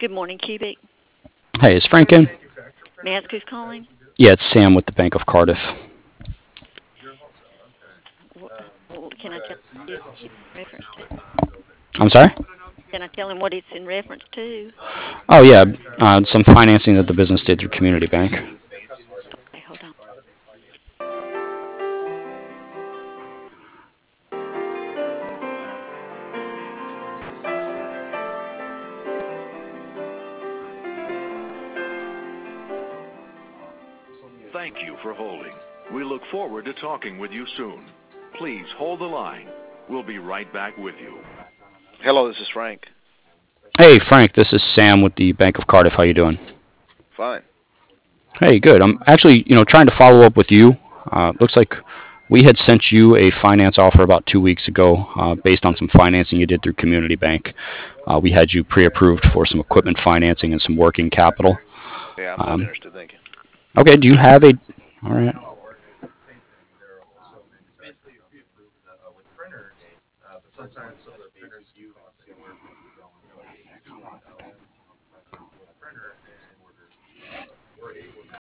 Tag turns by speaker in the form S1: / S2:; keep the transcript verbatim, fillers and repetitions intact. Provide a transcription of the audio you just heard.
S1: Good morning, Cubic.
S2: Hey, is Frank in?
S1: May I ask who's calling?
S2: Yeah, it's Sam with the Bank of Cardiff.
S1: Wh- wh- Can I tell you what it's in reference to?
S2: I'm sorry?
S1: Can I tell him what it's in reference to?
S2: Oh, yeah, uh, some financing that the business did through Community Bank.
S1: Okay, hold on.
S3: Thank you for holding. We look forward to talking with you soon. Please hold the line. We'll be right back with you.
S4: Hello, this is Frank.
S2: Hey, Frank, this is Sam with the Bank of Cardiff. How you doing?
S4: Fine.
S2: Hey, good. I'm actually, you know, trying to follow up with you. Uh, looks like we had sent you a finance offer about two weeks ago, uh, based on some financing you did through Community Bank. Uh, we had you pre-approved for some equipment financing and some working capital.
S4: Yeah, I'm not
S2: Um,
S4: interested. Thank you.
S2: okay, do you have a? All right.